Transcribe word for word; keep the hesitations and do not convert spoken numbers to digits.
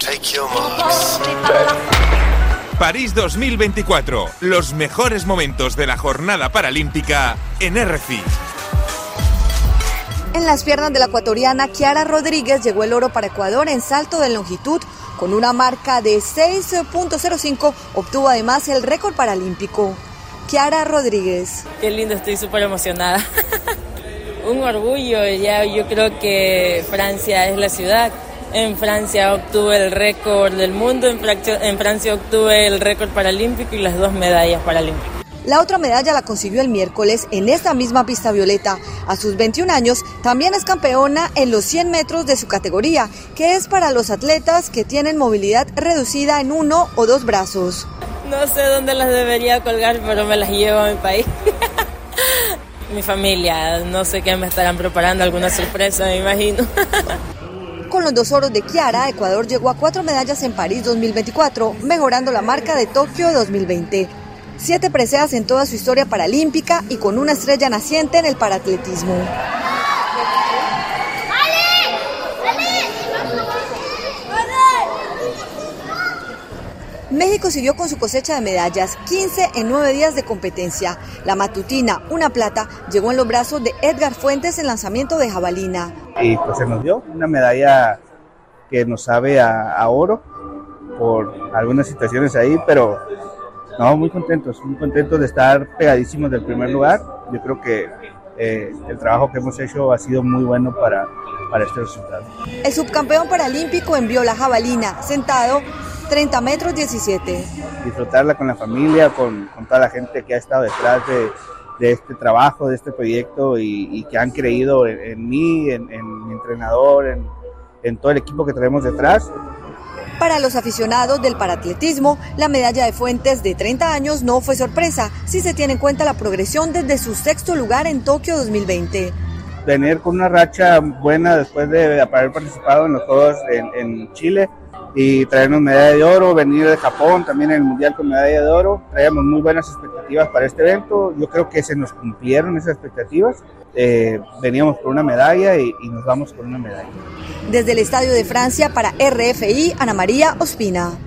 Take your marks. París dos mil veinticuatro. Los mejores momentos de la jornada paralímpica en R F I. En las piernas de la ecuatoriana Kiara Rodríguez llegó el oro para Ecuador en salto de longitud. Con una marca de seis punto cero cinco obtuvo además el récord paralímpico. Kiara Rodríguez. Qué lindo, estoy súper emocionada. Un orgullo, ya yo creo que Francia es la ciudad. En Francia obtuve el récord del mundo, en Francia, en Francia obtuve el récord paralímpico y las dos medallas paralímpicas. La otra medalla la consiguió el miércoles en esta misma pista violeta. A sus veintiún años también es campeona en los cien metros de su categoría, que es para los atletas que tienen movilidad reducida en uno o dos brazos. No sé dónde las debería colgar, pero me las llevo a mi país. Mi familia, no sé qué me estarán preparando, alguna sorpresa, me imagino. Con los dos oros de Kiara, Ecuador llegó a cuatro medallas en París dos mil veinticuatro, mejorando la marca de Tokio dos mil veinte. Siete preseas en toda su historia paralímpica y con una estrella naciente en el paratletismo. México siguió con su cosecha de medallas, quince en nueve días de competencia. La matutina, una plata, llegó en los brazos de Edgar Fuentes en lanzamiento de jabalina. Y pues se nos dio una medalla que nos sabe a, a oro por algunas situaciones ahí, pero no, muy contentos, muy contentos de estar pegadísimos del primer lugar. Yo creo que eh, el trabajo que hemos hecho ha sido muy bueno para, para este resultado. El subcampeón paralímpico envió la jabalina, sentado, treinta metros diecisiete. Disfrutarla con la familia, con, con toda la gente que ha estado detrás de, de este trabajo, de este proyecto y, y que han creído en, en mí, en, en mi entrenador, en, en todo el equipo que traemos detrás. Para los aficionados del paratletismo, la medalla de Fuentes de treinta años no fue sorpresa, si se tiene en cuenta la progresión desde su sexto lugar en Tokio dos mil veinte. Venir con una racha buena después de haber participado en los Juegos en, en Chile y traernos medalla de oro, venir de Japón también en el Mundial con medalla de oro. Traíamos muy buenas expectativas para este evento, yo creo que se nos cumplieron esas expectativas. Eh, veníamos por una medalla y, y nos vamos con una medalla. Desde el Estadio de Francia para R F I, Ana María Ospina.